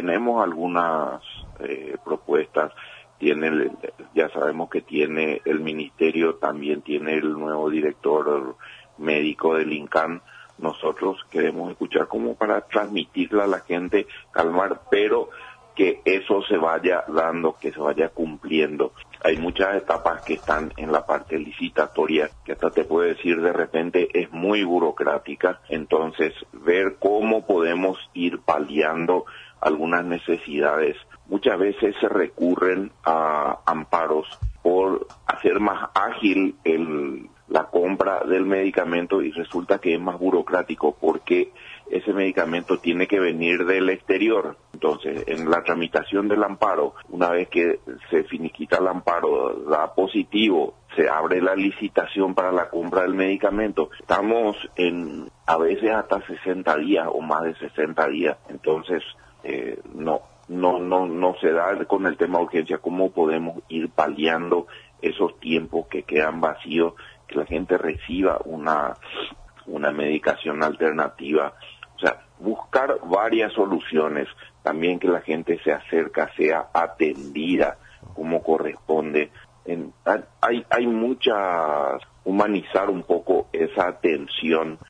tenemos algunas propuestas. Ya sabemos que tiene el ministerio, también tiene el nuevo director médico del INCAN. Nosotros queremos escuchar como para transmitirle a la gente, calmar, pero que eso se vaya dando, que se vaya cumpliendo. Hay muchas etapas que están en la parte licitatoria, que hasta te puedo decir de repente es muy burocrática. Entonces, ver cómo podemos ir paliando algunas necesidades. Muchas veces se recurren a amparos por hacer más ágil la compra del medicamento y resulta que es más burocrático porque ese medicamento tiene que venir del exterior. Entonces, en la tramitación del amparo, una vez que se finiquita el amparo, da positivo, se abre la licitación para la compra del medicamento. Estamos a veces hasta 60 días o más de 60 días. Entonces, no se da con el tema de urgencia. ¿Cómo podemos ir paliando esos tiempos que quedan vacíos, que la gente reciba una medicación alternativa? O sea, buscar varias soluciones, también que la gente se acerca, sea atendida como corresponde. Hay humanizar un poco esa atención